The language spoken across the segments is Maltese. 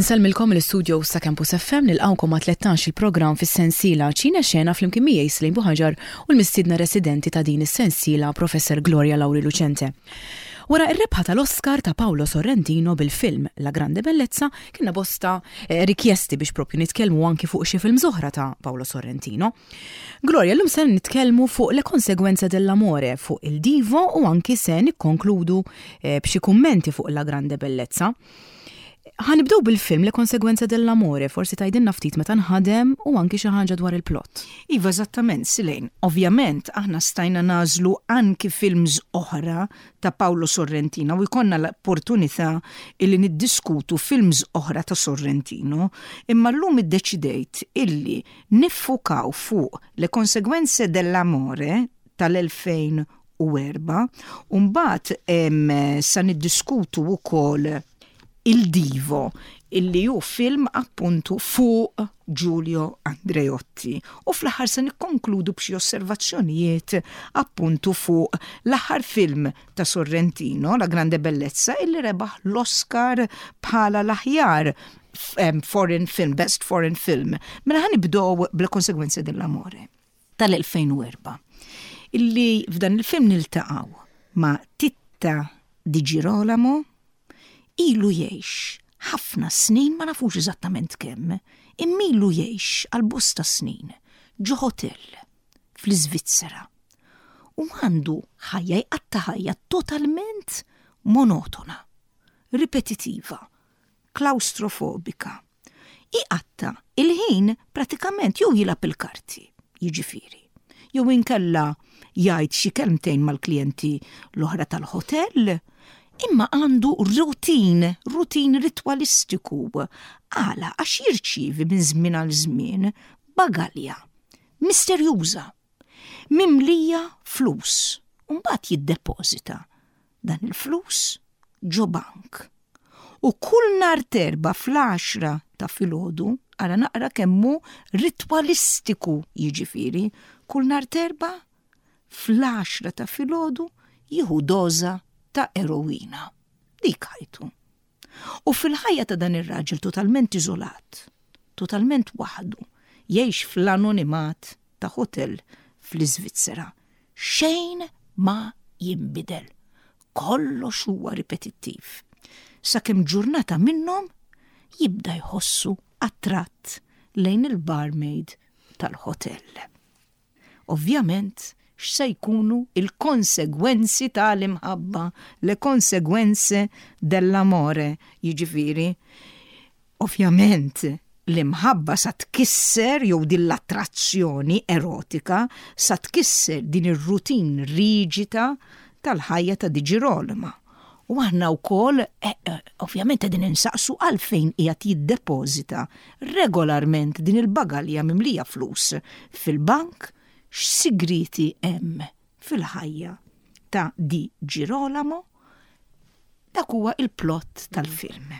Inselmilkom l-studio sa Campus FM nilqawkom ma' 13 il-programm fis-sensiela Ċina Xena flimkien miegħi Islejn Buħaġar u l-mistiedna residenti ta' din is-sensiela Professor Gloria Lauri Lucente. Wara r-rebħa tal-Oscar ta' Paolo Sorrentino bil-film La Grande Bellezza kienna bosta rikjesti biex propju nitkellmu anki fuq xi film oħra ta' Paolo Sorrentino. Gloria, llum se nitkellmu fuq le konsegwenze dell'amore fuq il-Divo u anki se nikkonkludu b'xi kummenti fuq La Grande Bellezza. Ħanibdew bil-film Le konsegwenze dell'amore, forsi tgħidilna ftit meta nħadem u anki xi ħaġa dwar il-plott. Iva, eżattament, Silejn. Ovvjament aħna stajna nażlu anki films oħra ta' Paolo Sorrentino u jkollna l-opportunità illi niddiskutu films oħra ta' Sorrentino, imma llum iddeċidejt illi niffukaw fuq Le konsegwenze dell'amore tal-2004 u mbagħad sa niddiskutu wkoll Il-Divo, illi ju film appuntu fuq Giulio Andreotti. U fl-aħħar se nikkonkludu b'xi osservazzjonijiet appuntu fuq l-aħħar film ta' Sorrentino, La Grande Bellezza, illi rebaħ l-Oscar bħala l-aħjar foreign film, best foreign film. Mela ħanibdew bl-konsegwenzi dell'amore tal-2004. Illi f'dan il-film niltaqgħu ma' Titta Di Girolamo, ilu jgħix ħafna snin ma nafux eżattament kemm, immilu jgħix għal bosta snin ġo hotel fl-Iżvizzera u għandu ħajja jqatta ħajja totalment monotona, ripetitiva, klaustrofobika. Iqatta il-ħin pratikament jew jilab il-karti, jiġifieri, jew inkella jgħid xi kelmtejn mal-klijenti l-oħra tal-hotel, imma għandu rutin ritwalistiku għala għax jirċievi minn żmien għal żmien bagalja misterjuża mimlija flus u mbagħad jiddepożita dan il-flus ġo bank. U kull nhar terba fl-10 ta' filgħodu ara naqra kemmu ritwalistiku, jiġifieri kull nhar terba fl-10 ta' filgħodu jieħu doża ta' eroina. Dik ħajtu. U fil-ħajja ta' dan ir-raġel totalment iżolat, totalment waħdu, jgħix fl-anonimat ta' hotel fl-Iżvizzera. Xejn ma jinbidel. Kollox huwa ripetittiv. Sakemm ġurnata minnhom jibda jħossu attratt lejn il-barmaid tal-hotel. Ovvjament, x'se jkunu il-konsegwenzi tal-imħabba, le konsegwenze dell'amore, jiġifieri. Ovvjament, l-imħabba sa tkisser jew din l-attrazzjoni erotika sa tkisser din ir-rutin riġita tal-ħajja ta' Di Girolamo. U aħna wkoll ovvjament qegħdin insaqsu għalfejn qiegħed jiddepożita regolarment din il-bagalja mimlija flus fil-bank. X'sigriti hemm fil-ħajja ta' Di Girolamo? Dak huwa il-plott tal-film.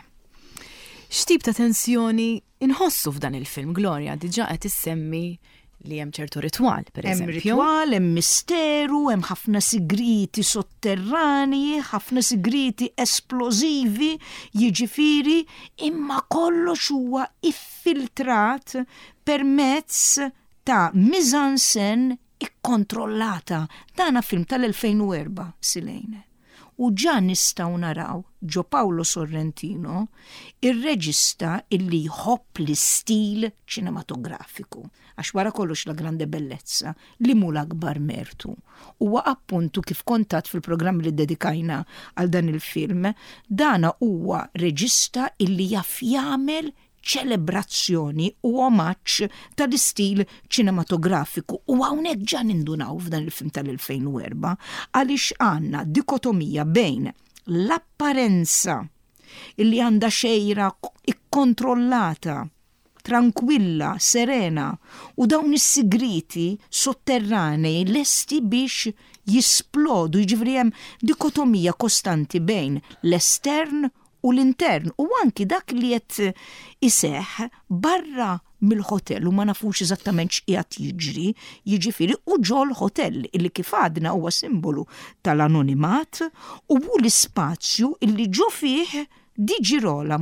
X'tip ta' tensjoni inħossu f'dan il-film, Gloria? Diġà qed issemmi li hemm ċertu ritwal, pereżempju. Hemm ritwal, hemm misteru, hemm ħafna sigriti sotterranji, ħafna sigriti esplosivi, jiġifieri, imma kollox huwa iffiltrat permezz ta' mise-en-scène ikkontrollata. Dana film tal-2004, Silejn. U ġa nistgħu naraw ġo Paolo Sorrentino ir-reġista illi jħobb l-istil ċinematografiku. Għax wara kollox La Grande Bellezza li mu l-akbar mertu. Huwa appuntu kif kontat fil-programm li dedikajna għal dan il-film, dana huwa reġista illi jaf jagħmel ċelebrazzjoni u omaġġ tal-istil ċinematografiku u hawnhekk ġa nindunaw f'dan il-film tal-2004 għaliex għandna dikotomija bejn l-apparenza illi għandha xejra ikkontrollata, tranquilla, serena u dawn is-sigriti sotterranei lesti biex jisplodu, jiġifieri hemm dikotomija kostanti bejn l-estern u l-intern u anki dak li qed iseħħ barra mill-hotel u ma nafux eżattament x'qiegħed jiġri, jiġifieri u ġol hotel illi kif għadna huwa simbolu tal-anonimat u hu l-ispazju illi ġo fih Di Girolamo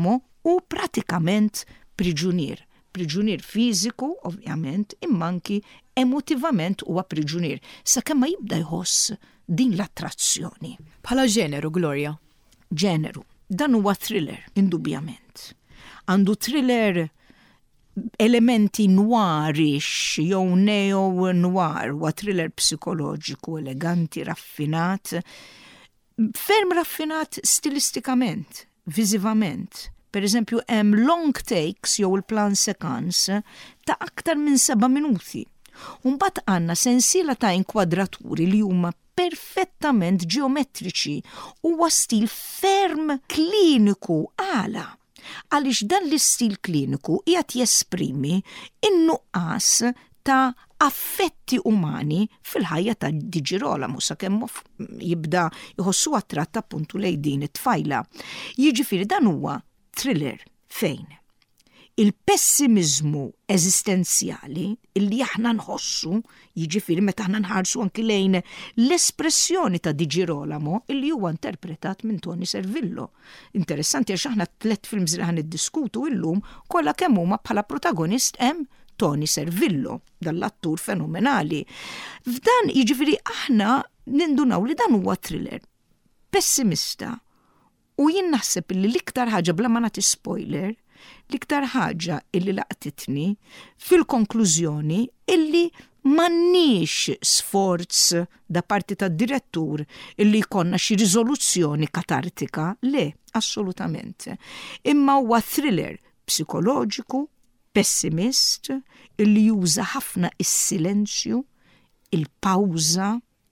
u pratikament priġunier. Priġunier fiżiku, ovvjament, imma anki emotivament huwa priġunier, sakemm ma jibda jħoss din l-attrazzjoni. Bħala ġeneru, Gloria? Ġeneru. Dan huwa thriller, indubjament. Għandu thriller elementi noirix, jew neo-noir, huwa thriller psikoloġiku, eleganti, raffinat, ferm raffinat stilistikament, viżivament. Per eżempju, hemm long takes jew il-plan sequence ta' aktar minn 7 minuti. Mbagħad għandna sensiela ta' inkwadraturi li huma perfettament ġeometriċi huwa stil ferm kliniku għala. Għaliex dan l-istil kliniku qiegħed jesprimi in-nuqqas ta' affetti umani fil-ħajja ta' Di Girolamo sakemm jibda jħossu attratt appuntu lejn din it-tfajla. Jiġifieri dan huwa thriller fejn il-pessimizmu eżistenzjali illi aħna nħossu, jiġifieri meta aħna nħarsu anki lejn l-espressjoni ta' Di Girolamo illi huwa interpretat minn Tony Servillo. Interessanti għax aħna 3 films li ħan iddiskutu illum kollha kemm huma bħala protagonist hemm Tony Servillo, dall-attur fenomenali. F'dan jiġifieri aħna nindunaw li dan huwa thriller pessimista. U jien naħseb li l-iktar ħaġa bla ma nagħti spoiler, l-iktar ħaġa illi laqtitni fil-konklużjoni illi m'għandniex sforz da parti tad-direttur illi jkollna xi riżoluzzjoni katartika, le, assolutament. Imma huwa thriller psikoloġiku, pessimist, illi juża ħafna is-silenzju, il-pawża,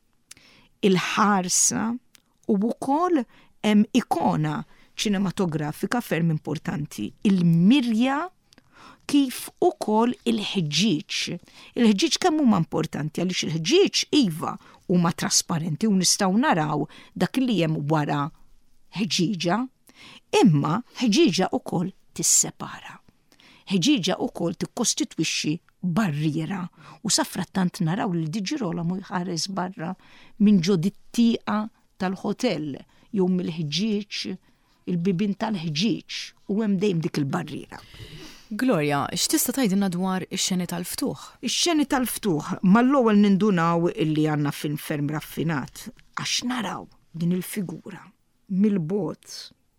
il-ħarsa u wkoll hemm ikona ċinematografika ferm importanti, il-mirja kif ukoll il-ħġiġ. Il-ħġiġ kemm huma importanti għaliex il-ħġiġ iva huma trasparenti u nistgħu naraw dak li hemm wara ħġiġa, imma ħġiġa ukoll tissepara. Ħġiġa ukoll tikkostitwixxi barriera u safrattant naraw li Di Girolamo jħares barra minn ġodittiqa tal-hotel jew mill-ħġiġ, il-bibin tal-ħġiġ u hemm dejjem dik il-barriera. Gloria, x'tista' tgħidilna dwar ix-xeni tal-ftuħ? Ix-xeni tal-ftuħ mal-ewwel nindunaw illi għandna film ferm raffinat għax naraw din il-figura mill-bot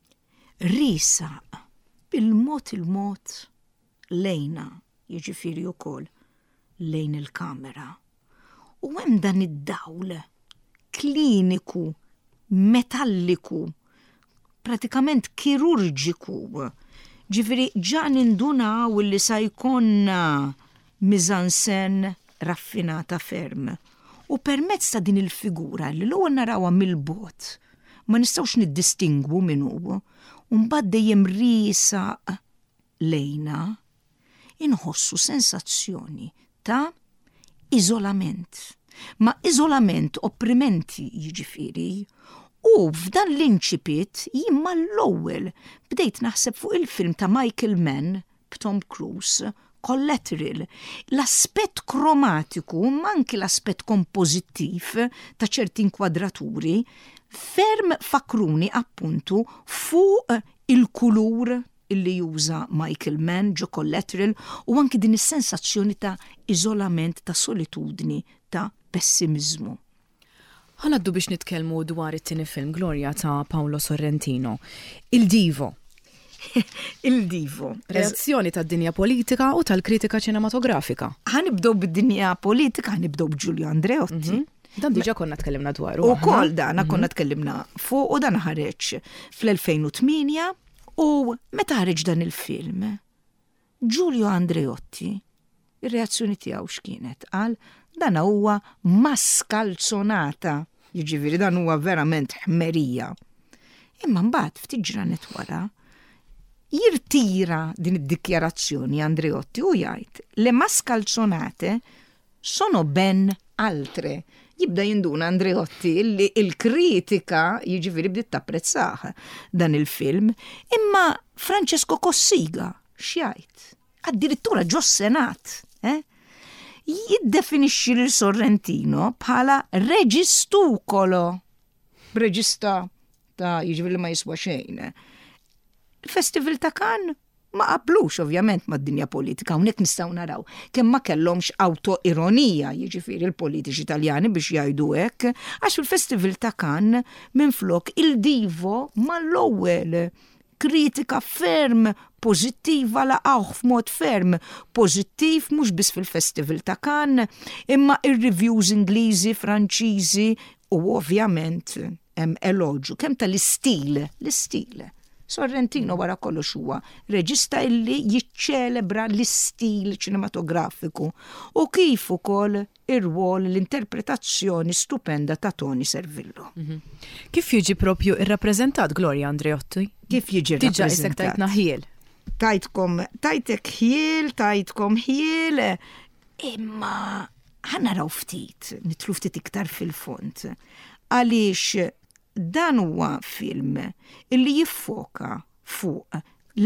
risaq bil-mod lejna, jiġifieri wkoll lejn il-kamera. U hemm dan id-dawl kliniku, metalliku, pratikament kirurġiku. Ġifieri ġan indunaw li sa jkollna mizansen raffinata ferm. U permezz ta' din il-figura li l-ewwel narawha mill-bot ma nistgħux niddistingwu min hu, u mbagħad dejjem risaq lejna inħossu sensazzjoni ta' iżolament. Ma iżolament opprimenti jiġifieri. U f'dan l-inċipit jimma l-ewwel bdejt naħseb fuq il-film ta' Michael Mann b'Tom Cruise, Collateral. L-aspett kromatiku, ma anki l-aspett kompożittiv ta' ċerti inkwadraturi ferm fakruni appuntu fuq il-kulur illi juża Michael Mann ġo Collateral u anki din is-sensazzjoni ta' iżolament, ta' solitudni, ta' pessimizmu. Ħanaddu biex nitkellmu dwar it-tieni film Gloria ta' Paolo Sorrentino, Il-Divo. Il-Divo. Reazzjoni tad-dinja politika u tal-kritika ċinematografika. Ħanibdew bid-dinja politika, ħanibdew b'Giulio Andreotti. Dan diġà konna tkellimna dwaru. Ukoll dan konna tkellimna fuq u dan ħareġ fl-2008 u meta ħareġ dan il-film. Giulio Andreotti, ir-reazzjoni tiegħu x'kienet? Qal dan huwa maskalzonata, jiġifieri dan huwa verament ħmerija. Imma mbagħad ftit ġranet wara jirtira din id-dikjarazzjoni Andreotti u jgħid le maskalzonate sono ben altre. Jibda jinduna Andreotti illi il-kritika jiġifieri bdiet tapprezzah dan il-film, imma Francesco Cossiga x'jgħid? Addirittura ġo Senat, jiddefinixxi lil Sorrentino bħala reġistukolo. Reġista ta' jiġifieri ma jiswa xejn. Il-Festival ta' Cannes ma qablux ovvjament mad-dinja politika, hawnhekk nistgħu naraw kemm ma kellhomx autoironija, jiġifieri l-politiċi Italjani biex jgħidu hekk, għax fil-Festival ta' Cannes minflok il-Divo mal-ewwel kritika ferm pożittiva laqgħuh f'mod ferm pożittiv mhux biss fil-Festival ta' Cannes, imma ir-reviews Ingliżi, Franċiżi u ovvjament hemm eloġu kemm tal-istil, l-istil. Sorrentino wara kollox huwa reġista illi jiċċelebra l-istil ċinematografiku u kif ukoll ir-rwol l-interpretazzjoni stupenda ta' Tony Servillo. Kif jiġi propju irrappreżentat Gloria Andreotti? Kif jiġi rappreżentat? Diġà isek tajtna ħiel. Tajtkom ħiel, imma ħanaraw ftit, nitlu ftit iktar fil-font. Għaliex dan huwa film illi jiffoka fuq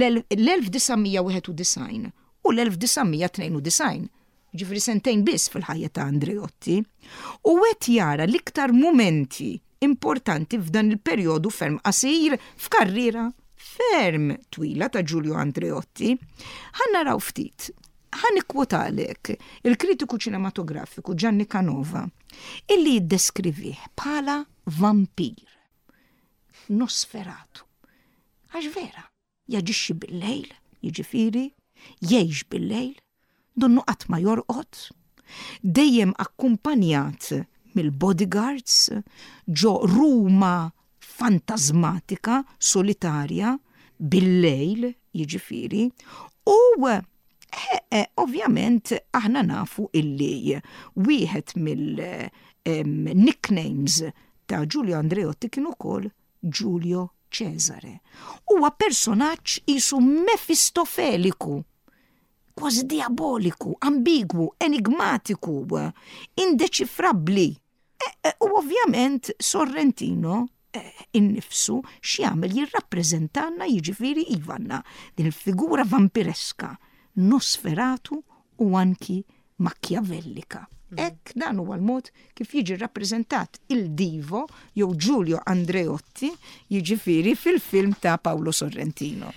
l-1991 u l-1992, ġifri sentejn biss fil-ħajja ta' Andreotti, u qed jara l-iktar momenti importanti f'dan il-perjodu ferm qasir f'karriera ferm twila ta' Giulio Andreotti. Ħannaraw ftit. Ħanikkwotalek il-kritiku ċinematografiku Gianni Canova illi jiddeskrivih bħala vampir. Nosferatu. Għax vera, jaġixxi bil-lejl, jiġifieri, jgħix bil-lejl, donnu qatt ma jorqod, dejjem akkumpanjat mill-bodyguards ġo Ruma fantasmatika, solitarja, bil-lejl, jiġifieri, u ovvjament aħna nafu illi wieħed mill-nicknames ta' Giulio Andreotti kien ukoll Giulio Cesare. Huwa personaġġ qisu mefistofeliku, kważi diaboliku, ambigwu, enigmatiku, indeċifrabbli. U ovvjament Sorrentino innifsu x'jagħmel jirrappreżentanna jiġifieri ivanna din il-figura vampireska, Nosferatu u anki Machiavellika. Ek dan huwa l-mod kif jiġi rappreżentat il-Divo jew Giulio Andreotti jiġifieri fil-film ta' Paolo Sorrentino.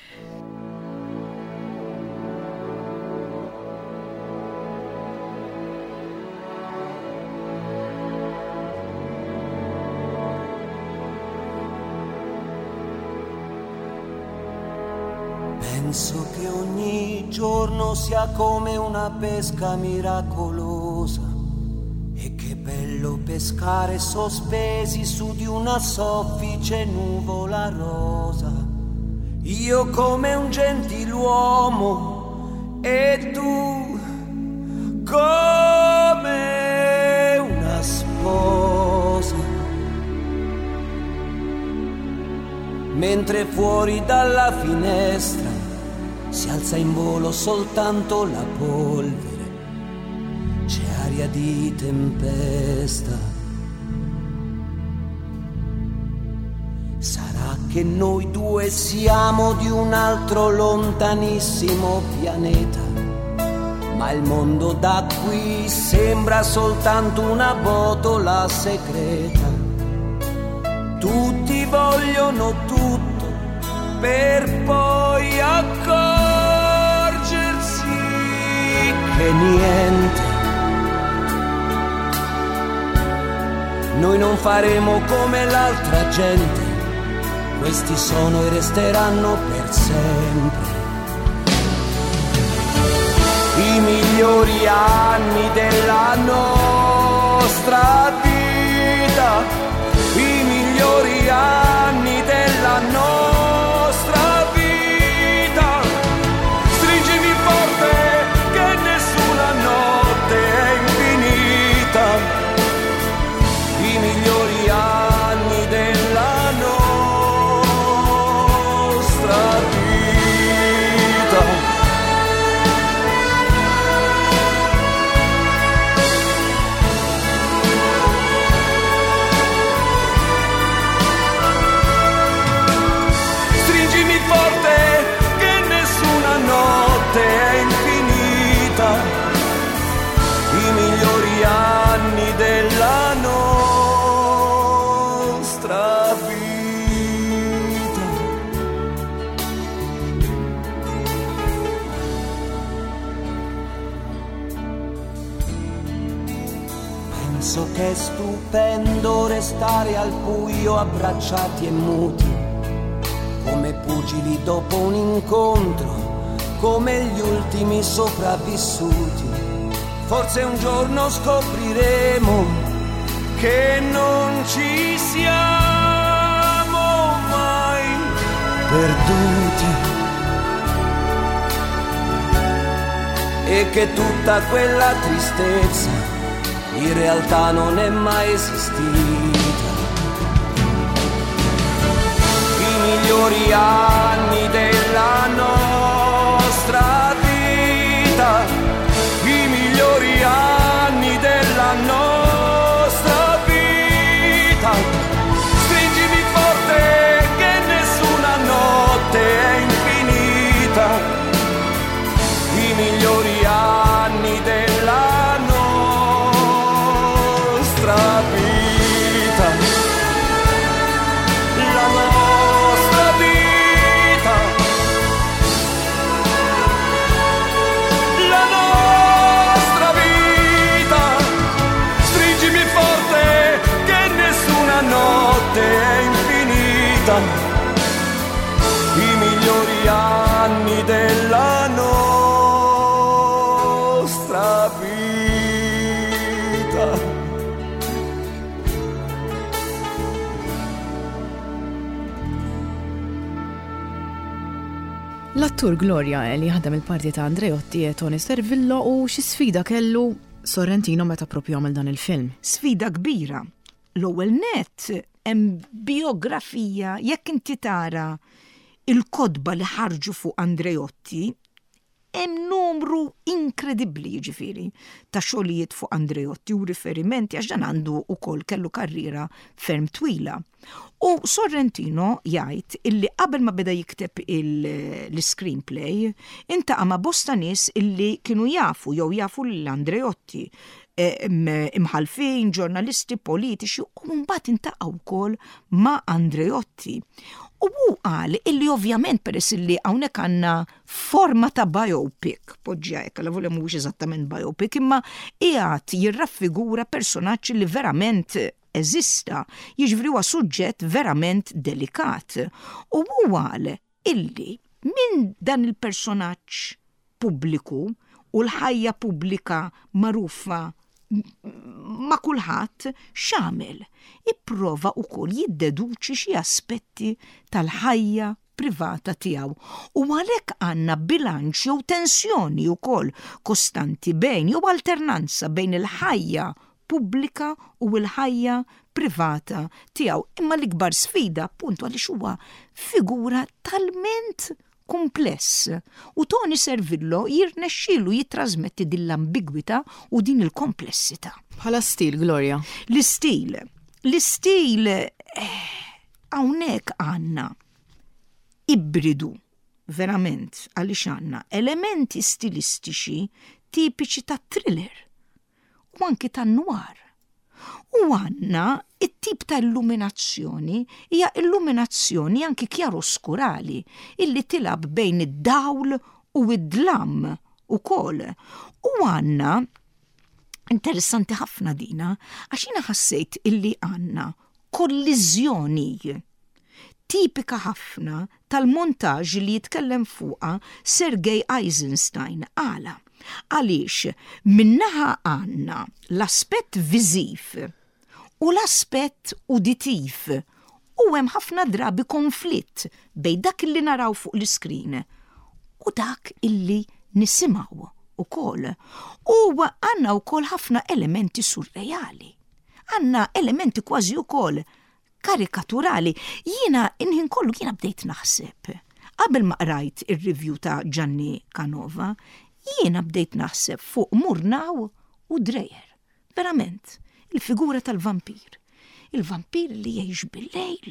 Penso che ogni giorno sia come una pesca miracolosa. E che bello pescare sospesi su di una soffice nuvola rosa. Io come un gentiluomo e tu come una sposa. Mentre fuori dalla finestra si alza in volo soltanto la polvere. C'è aria di tempesta. Sarà che noi due siamo di un altro lontanissimo pianeta, ma il mondo da qui sembra soltanto una botola segreta. Tutti vogliono tutto per poi accorgersi che niente. Noi non faremo come l'altra gente, questi sono e resteranno per sempre i migliori anni della nostra vita, i migliori anni della nostra vita. Stringimi forte che nessuna notte è infinita. I migliori anni della nostra vita. penso che è stupendo restare al buio abbracciati e muti, come pugili dopo un incontro, come gli ultimi sopravvissuti. Forse un giorno scopriremo che non ci siamo mai perduti e che tutta quella tristezza in realtà non è mai esistita. I migliori anni della nostra vita, i migliori anni della nostra vita. Stringimi forte che nessuna notte è infinita. I migliori anni della nostra vita, la nostra vita, la nostra vita. Stringimi forte che nessuna notte è infinita. I migliori anni della nostra vita. L-attur Gloria li ħadem il-parti ta' Andreotti e Tony Servillo u xi sfida kellu Sorrentino meta propju għamel dan il-film. Sfida kbira. L-ewwel net hemm biografija jekk inti tara il-kodba li ħarġu fuq Andreotti, hemm numru inkredibbli ġifieri ta' xogħlijiet fuq Andreotti u riferimenti għax dan għandu wkoll kellu karriera ferm twila. U Sorrentino jgħid illi qabel ma beda jikteb l-screenplay intaqa' ma' bosta nies illi kienu jafu l-Andreotti, imħalfin, ġurnalisti, politiċi u mbagħad intaqa' wkoll ma' Andreotti. U qal illi ovvjament peress illi hawnhekk għandna forma ta' biopic, poġġajk, la volem mhux eżattament biopic, imma qiegħed jirraffigura personaġġ li verament eżista, jiġifieri huwa suġġett verament delikat. U qal illi minn dan il-personaġġ pubbliku u l-ħajja pubblika magħrufa ma' kulħadd x'għamel. Ipprova wkoll jiddeduċi xi aspetti tal-ħajja privata tiegħu. U għalhekk għandna bilanċ jew tensjoni wkoll kostanti bejn jew alternanza bejn il-ħajja pubblika u l-ħajja privata tiegħu. Imma l-ikbar sfida appuntu għaliex huwa figura talment kumpless u Tony Servillo jirnexxielu jittrażmetti din l-ambigwità u din il-komplessità. Bħala stil, Gloria. L-istil hawnhekk għandna ibridu verament għaliex għandna elementi stilistiċi tipiċi ta' thriller u anki ta' noir. U għandna it-tip ta' illuminazzjoni hija illuminazzjoni anki chiaroscurali illi tilab bejn id-dawl u id-dlam ukoll. U għandna interessanti ħafna dina għax jiena ħassejt illi għandna kolliżjoni tipika ħafna tal-montaġġ li jitkellem fuqha Sergej Eisenstein għala. Għaliex minnaħa għandna l-aspett viżiv u l-aspett udittiv u hemm ħafna drabi konflitt bejn dak illi naraw fuq l-iskrin u dak illi nisimgħu ukoll. U għandna wkoll ħafna elementi surreali. Għandna elementi kważi wkoll karikaturali. Jiena inħin kollu jiena bdejt naħseb. Qabel ma qrajt ir-review ta' Gianni Canova, jiena bdejt naħseb fuq Murnau u Dreyer. Verament, il-figura tal-vampir. Il-vampir li jgħix bil-lejl.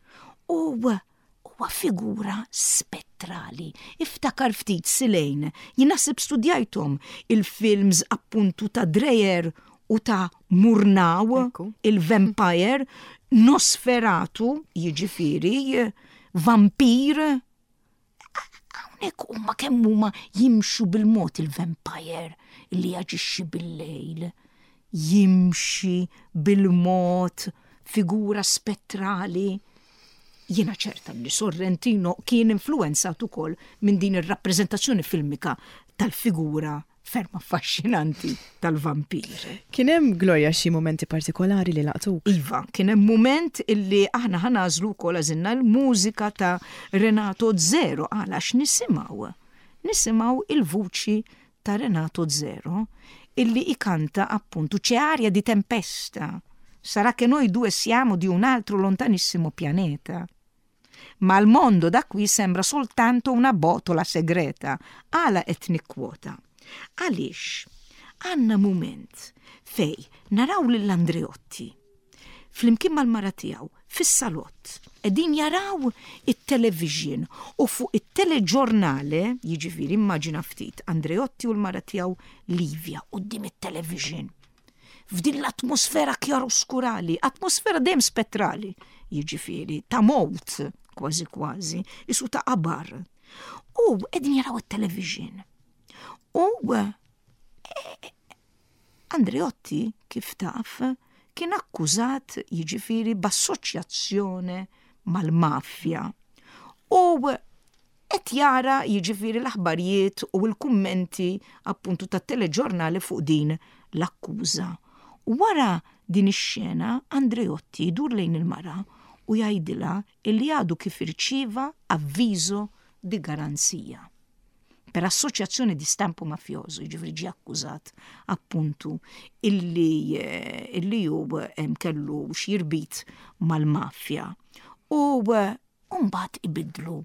Huwa figura spettrali. Iftakar ftit silejn. Jien naħseb studjajthom il-films appuntu ta' Dreyer u ta' Murnau, il-vampire, Nosferatu, jiġifieri, vampir. Hawnhekk huma kemm huma jimxu bil-mod il-vampire li jaġixxi bil-lejl. jimxi bil-mod figura spettrali. Jiena ċerta li Sorrentino kien influenzat ukoll minn din ir-rappreżentazzjoni filmika tal-figura ferm affaxxinanti tal-vampir. Kien hemm Gloria xi momenti partikolari li laqtuk? Iva, kien hemm mument illi aħna ħanażlu wkoll għażilna l-mużika ta' Renato Zero għalax nisimgħu il-vuċi ta' Renato Zero illi ikanta appunto c'è aria di tempesta. Sarà che noi due siamo di un altro lontanissimo pianeta. Ma il mondo da qui sembra soltanto una botola segreta. Għala qed nikkwota. Għaliex għandna mument fej naraw lil Andreotti flimkien mal-mara tiegħu fis-salott qegħdin jaraw it-television u fuq it-teleġurnale, jiġifieri immaġina ftit Andreotti u l-mara tiegħu Livia quddiem it-television. F'din l-atmosfera kjaroskurali, atmosfera dejjem spettrali, jiġifieri ta' mowt kważi, isu ta' qabar. U qegħdin jaraw it-television. U Andreotti kif taf kien akkużat jiġifieri b'assoċjazzjoni mal-mafja. U qed jara jiġifieri l-aħbarijiet u l-kummenti appuntu tat-teleġurnali fuq din l-akkuża. Wara din ix-xena Andreotti jdur lejn il-mara u jgħidilha illi għadu kif irċieva avviżo di garanzija. Per assoċjazzjoni di stampo mafjoso, jiġifieri ġie akkużat appuntu illi hu kellu xi jirbit mal-mafja. U mbagħad ibidlu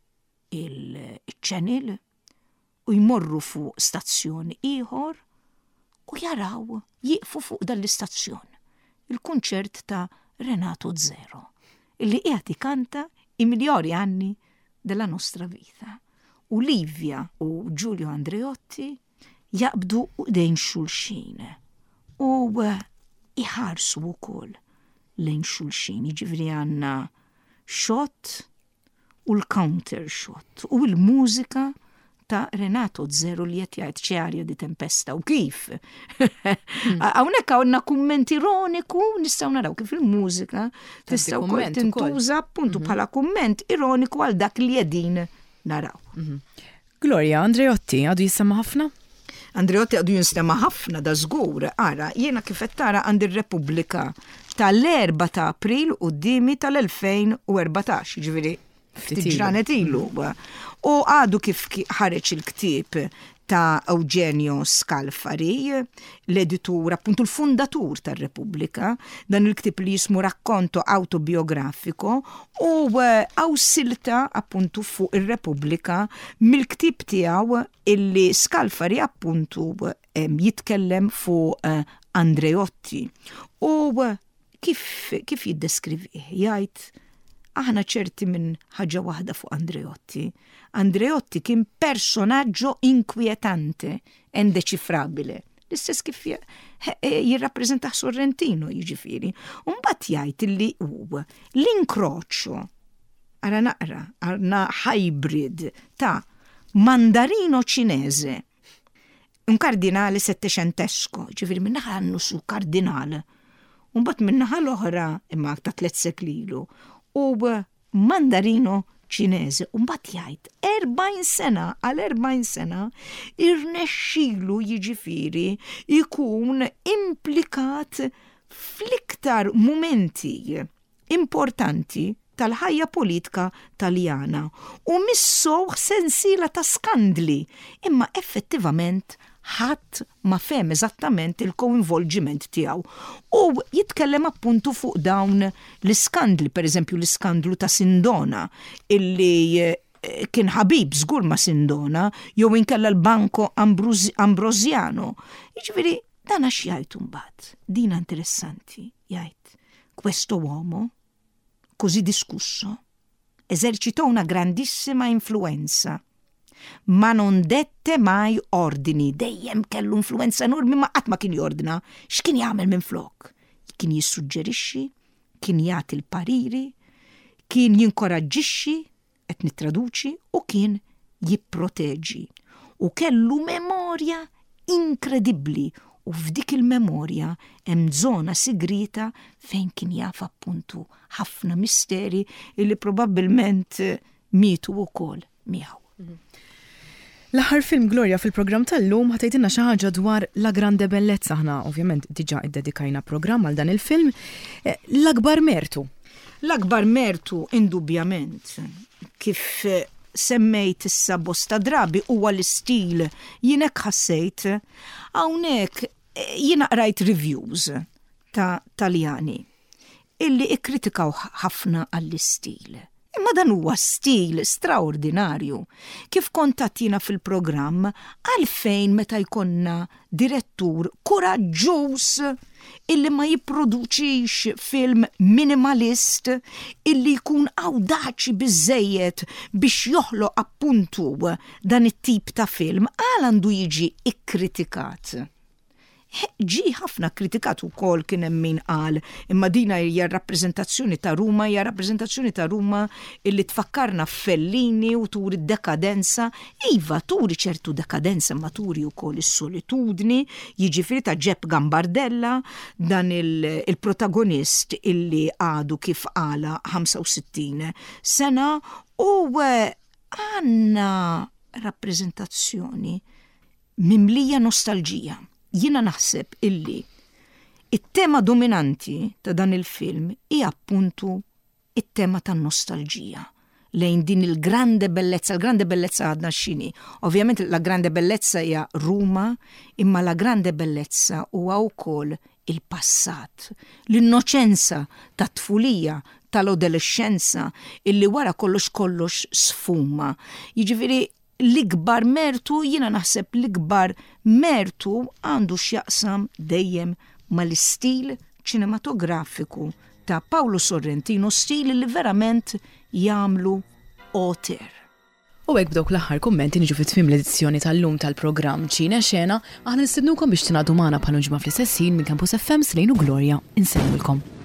il-ċenil u jmorru fuq stazzjoni ieħor u jaraw jieqfu fuq dal-istazzjon il-kunċert ta' Renato Zero illi qiegħed ikanta i migliori anni della nostra vita. U Livia u Giulio Andreotti jaqbdu dejn xulxin u iħarsu wkoll lejn xulxin, jiġifieri għandna shot u l-counter shot u l-mużika ta' Renato Zero li qed jgħid c'è aria di tempesta u kif. Hawnhekk għandna kumment ironiku nistgħu naraw kif il-mużika tista' wkoll tintuża appuntu bħala kumment ironiku għal dak li qegħdin naraw. Gloria, Andreotti għadu jisema ħafna? Andreotti għadu jinstema ħafna da żgur. Ara, jiena kif qed tara għand ir-Repubblika tal-4 ta' April qudiemi tal-2014, ġifieri ftit ġranet ilu. U għadu kif ħareġ il-ktieb ta' Eugenio Scalfari, l-editur, appunto l-fundatur tar-Repubblika, dan il-ktieb li jismu Racconto autobiografiko u awsilta appunto fuq ir-Repubblika mill-ktieb tiegħu illi Scalfari appunto jitkellem fuq Andreotti. U kif jiddeskrivih, jgħid aħna ċerti minn ħaġa waħda fuq Andreotti. Andreotti kien personaġġo inkwietanti, indeċifrabile. L-istess kif jirrappreżenta Sorrentino, jiġifieri. U mbagħad jgħid li hu l-inkroċċo ara naqra, għandna hybrid ta' mandarino ċinese, un kardinale settecentesco, ġifieri minnaħa għannu su kardinale. U mbagħad minnaħa l-oħra imma ta' 3 seklilu. U mandarino ċinese, u mbagħad jgħid 40 sena għal 40 sena irnexxielu jiġifieri jkun implikat fl-iktar mumenti importanti tal-ħajja politika Taljana u missow sensiela ta' skandli, imma effettivament ħadd ma fem eżattament il-koinvolġiment tiegħu. U jitkellem appuntu fuq dawn l-iskandli, pereżempju l-iskandlu ta' Sindona, illi kien ħabib żgur ma' Sindona, jew inkella l-Banco Ambrosiano. Jiġifieri dan għax jgħid imbagħad. Dina interessanti, jgħid. Questo uomo, così discusso, esercitò una grandissima influenza. Ma non dette mai ordini, dejjem kellu influenza enormi ma qatt ma kien jordna. X'kien jagħmel minn flok? Kien jissuġġerixxi, kien jagħti l-pariri, kien jinkoraġġixxi, qed nittraduċi, u kien jipproteġi. U kellu memorja inkredibbli U f'dik il-memorja hemm żona sigrita fejn kien jaf appuntu ħafna misteri illi probabbilment mietu wkoll miegħu. L-aħħar film Gloria fil-programm tal-lum ħatejtilna xi ħaġa dwar La Grande Bellezza. Aħna ovvjament diġà iddedikajna programm għal dan il-film. L-akbar mertu. L-akbar mertu indubjament kif semmejt issa bosta drabi huwa l-istil. Jien hekk ħassejt hawnhekk jiena qrajt reviews ta' Taljani illi ikkritikaw ħafna għall-istil. Imma dan huwa stil straordinarju. Kif kontattina fil-programm għalfejn meta jkollna direttur kuraġġuż illi ma jipproduċix film minimalist illi jkun awdaċi biżejjed biex joħloq appuntu dan it-tip ta' film għandu jiġi ikkritikat. Ġi ħafna kritikat ukoll kien hemm min qal imma dina hija rappreżentazzjoni ta' Ruma illi tfakkarna Fellini u turi dekadenza, iva turi ċertu dekadenza ma turi wkoll is-solitudni, jiġifieri ta' Jep Gambardella dan il-protagonist illi għadu kif qala 65 sena u għandna rappreżentazzjoni mimlija nostalġija. Jiena naħseb illi it-tema dominanti ta' dan il-film hija appuntu it-tema tan-nostalġija lejn din il-grande bellezza. Il-grande bellezza għadna x'inhi. Ovvjament la grande bellezza hija Ruma, imma la grande bellezza huwa wkoll il-passat, l-innoċenza ta' tfulija tal-adolescenza illi wara kollox sfuma. Jiġifieri l-ikbar mertu, jiena naħseb l-ikbar mertu għandu x'jaqsam dejjem mal-istil ċinematografiku ta' Paolo Sorrentino, stil li verament jagħmlu oter. U hekk b'dawk l-aħħar kummenti niġu fit-tmiem l-edizzjoni tal-lum tal-programm Ċina Xena, aħna nistednukom biex tingħadu magħna bħal ġimgħa fl-istess ħin minn Campus FM Slejn u Gloria. Insellmulkom.